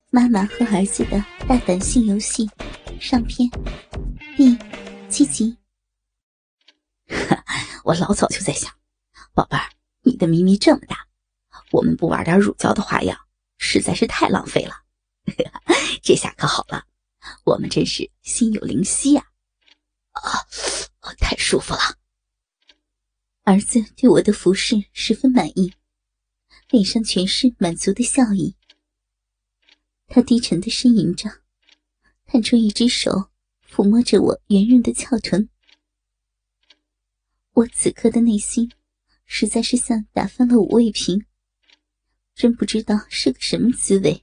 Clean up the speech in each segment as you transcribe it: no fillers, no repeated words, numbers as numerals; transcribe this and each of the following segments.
妈妈和儿子的大胆性游戏上篇第7集。 我老早就在想，宝贝儿，你的咪咪这么大，我们不玩点乳胶的花样，实在是太浪费了。这下可好了，我们真是心有灵犀呀！太舒服了。 儿子对我的服饰十分满意，脸上全是满足的笑意。他低沉地呻吟着，探出一只手抚摸着我圆润的翘臀。我此刻的内心实在是像打翻了5味瓶，真不知道是个什么滋味。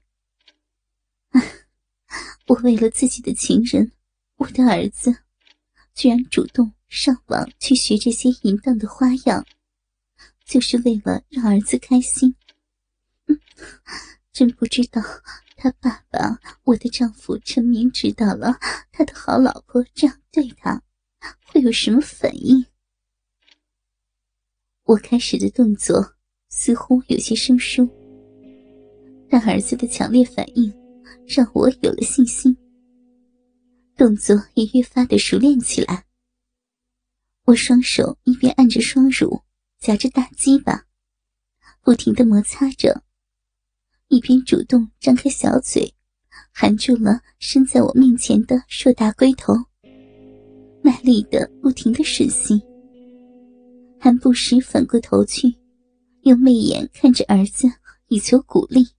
我为了自己的情人，我的儿子，居然主动上网去学这些淫荡的花样，就是为了让儿子开心。真不知道他爸爸，我的丈夫陈明知道了他的好老婆这样对他，会有什么反应。我开始的动作似乎有些生疏，但儿子的强烈反应让我有了信心，动作也越发的熟练起来。我双手一边按着双乳，夹着大鸡巴，不停地摩擦着，一边主动张开小嘴，含住了伸在我面前的硕大龟头，卖力地不停地吮吸，还不时反过头去，用媚眼看着儿子，以求鼓励。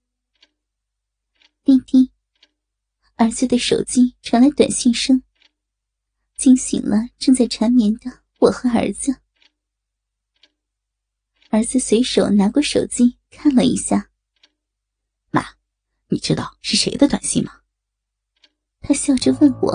滴滴，儿子的手机传来短信声，惊醒了正在缠绵的我和儿子。儿子随手拿过手机看了一下。 妈，你知道是谁的短信吗？ 他笑着问我。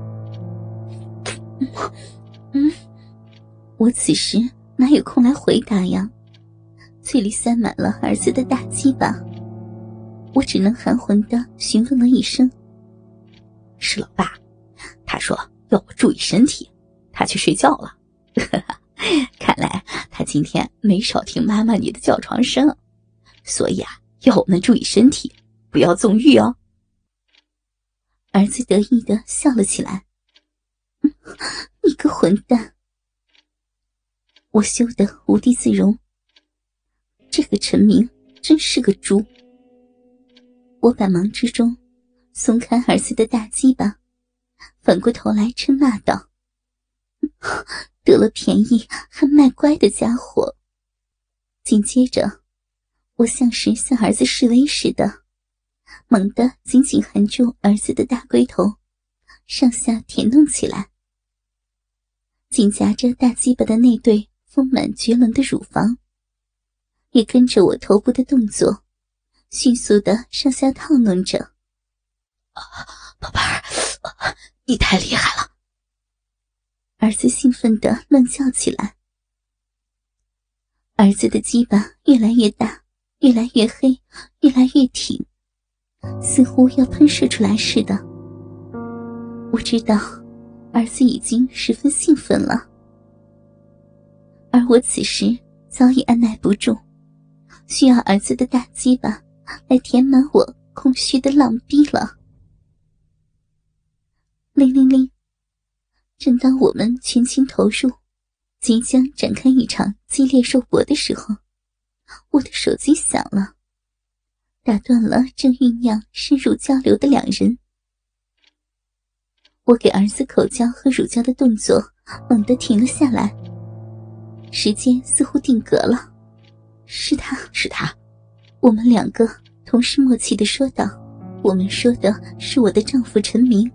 我此时哪有空来回答呀，嘴里塞满了儿子的大鸡巴，我只能含混地询问了一声。 是老爸，他说要我注意身体，他去睡觉了。看来他今天没少听妈妈你的叫床声，所以要我们注意身体，不要纵欲哦。 儿子得意地笑了起来。你个混蛋！我羞得无地自容，这个陈明真是个猪。我百忙之中松开儿子的大鸡巴，反过头来嗔骂道：得了便宜还卖乖的家伙。紧接着我像是向儿子示威似的，猛地紧紧含住儿子的大龟头，上下舔弄起来。紧夹着大鸡巴的那对丰满绝伦的乳房也跟着我头部的动作迅速地上下套弄着。 宝贝儿，你太厉害了！ 儿子兴奋地乱叫起来。儿子的鸡巴越来越大，越来越黑，越来越挺，似乎要喷射出来似的。我知道儿子已经十分兴奋了，而我此时早已按耐不住，需要儿子的大鸡巴来填满我空虚的浪逼了。铃铃铃，正当我们全情投入，即将展开一场激烈肉搏的时候，我的手机响了，打断了正酝酿深入交流的两人。我给儿子口交和乳交的动作猛地停了下来，时间似乎定格了。是他。我们两个同时默契地说道，我们说的是我的丈夫陈明。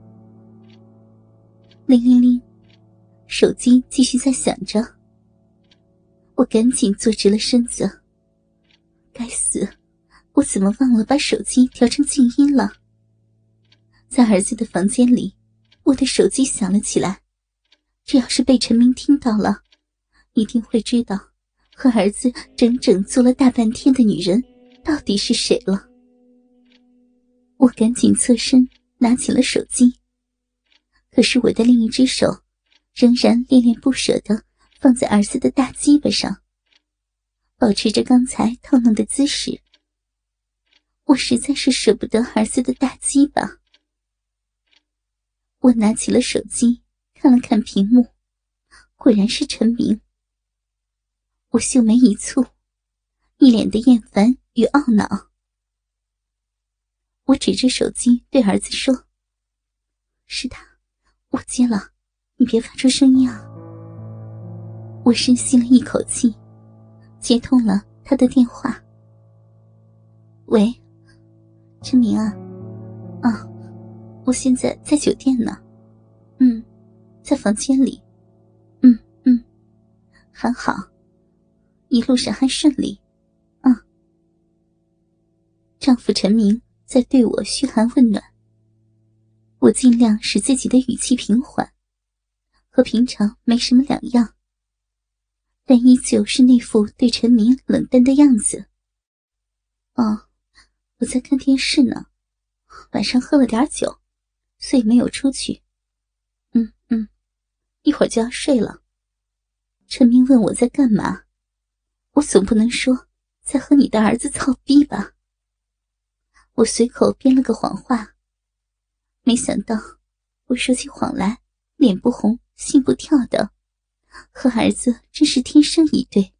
铃铃铃，手机继续在响着。我赶紧坐直了身子。该死，我怎么忘了把手机调成静音了？在儿子的房间里，我的手机响了起来，这要是被陈明听到了，一定会知道和儿子整整做了大半天的女人到底是谁了。我赶紧侧身拿起了手机，可是我的另一只手仍然恋恋不舍地放在儿子的大鸡巴上，保持着刚才套弄的姿势。 我实在是舍不得儿子的大鸡巴。我拿起了手机，看了看屏幕，果然是陈明。我秀眉一蹙，一脸的厌烦与懊恼。我指着手机对儿子说：“是他，我接了，你别发出声音啊。”我深吸了一口气，接通了他的电话。喂，陈明啊，我现在在酒店呢，在房间里，还好，一路上还顺利，丈夫陈明在对我嘘寒问暖，我尽量使自己的语气平缓，和平常没什么两样，但依旧是那副对陈明冷淡的样子。我在看电视呢，晚上喝了点酒，所以没有出去。一会儿就要睡了。陈明问我在干嘛，我总不能说在和你的儿子操逼吧。我随口编了个谎话，没想到我说起谎来脸不红心不跳的，和儿子真是天生一对。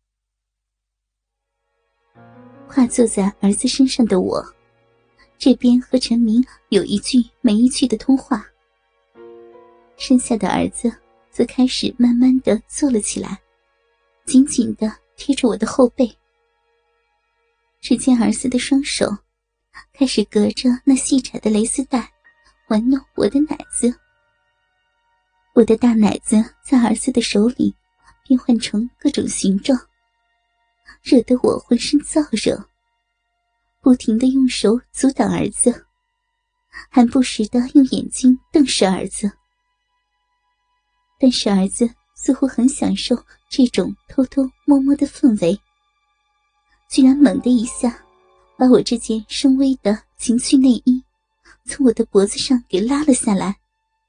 跨坐在儿子身上的我，这边和陈明有一句没一句的通话，身下的儿子则开始慢慢地坐了起来，紧紧地贴着我的后背。只见儿子的双手开始隔着那细窄的蕾丝带玩弄我的奶子，我的大奶子在儿子的手里变换成各种形状，惹得我浑身燥热，不停地用手阻挡儿子，还不时地用眼睛瞪视儿子。但是儿子似乎很享受这种偷偷摸摸的氛围，居然猛地一下把我这件深 V 的情趣内衣从我的脖子上给拉了下来。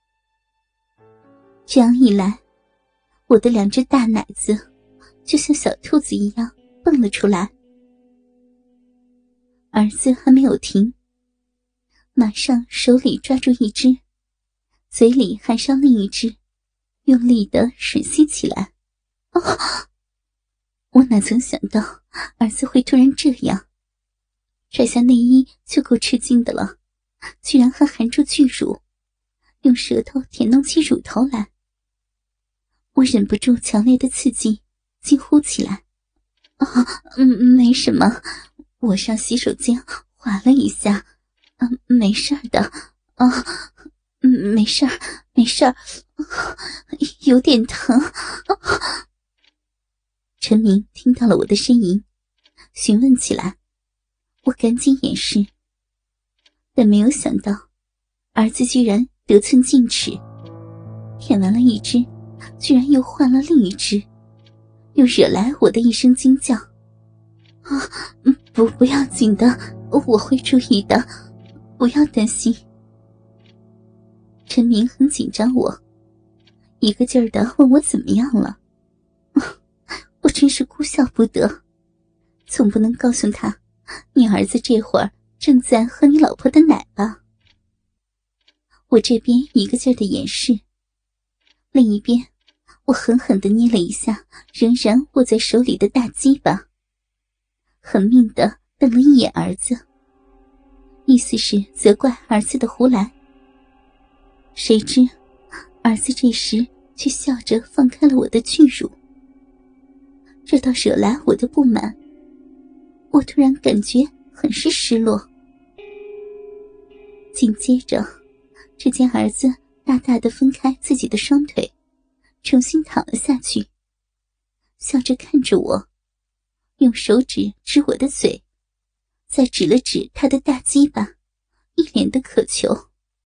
这样一来，我的两只大奶子就像小兔子一样蹦了出来。儿子还没有停，马上手里抓住一只，嘴里含上另一只，用力地吮吸起来。我哪曾想到儿子会突然这样，甩下内衣就够吃惊的了，居然还含住巨乳，用舌头舔弄起乳头来。我忍不住强烈的刺激，惊呼起来：没什么，我上洗手间滑了一下，没事的，没事儿，有点疼。陈明听到了我的呻吟，询问起来，我赶紧掩饰，但没有想到儿子居然得寸进尺，舔完了一只，居然又换了另一只，又惹来我的一声惊叫：不要紧的，我会注意的，不要担心。陈明很紧张我，一个劲儿地问我怎么样了。我真是哭笑不得，总不能告诉他你儿子这会儿正在喝你老婆的奶吧。我这边一个劲儿地掩饰，另一边我狠狠地捏了一下仍然握在手里的大鸡巴，狠命地瞪了一眼儿子，意思是责怪儿子的胡来。谁知儿子这时却笑着放开了我的巨乳，这倒惹来我的不满，我突然感觉很是失落。紧接着，只见儿子大大的分开自己的双腿，重新躺了下去，笑着看着我，用手指指我的嘴，再指了指他的大鸡巴，一脸的渴求。